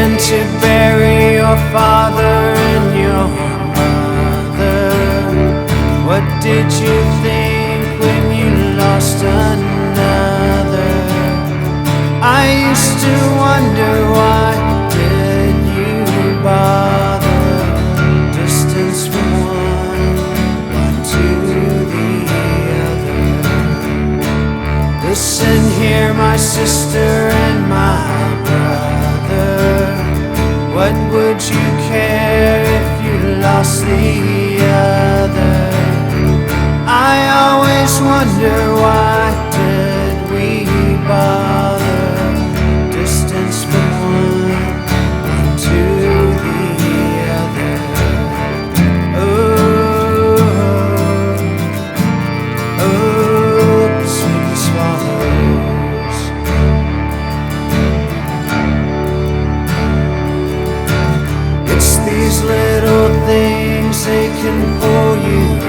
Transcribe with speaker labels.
Speaker 1: went to bury your father and your mother. What did you think when you lost another? I used to wonder, why did you bother? Distance from one to the other. Listen here, my sister and my brother. What would you care if you lost the other? I always wonder, why did we bother? Distance from one to the other. Oh, oh, sweet swallows. It's these little things, they can pull you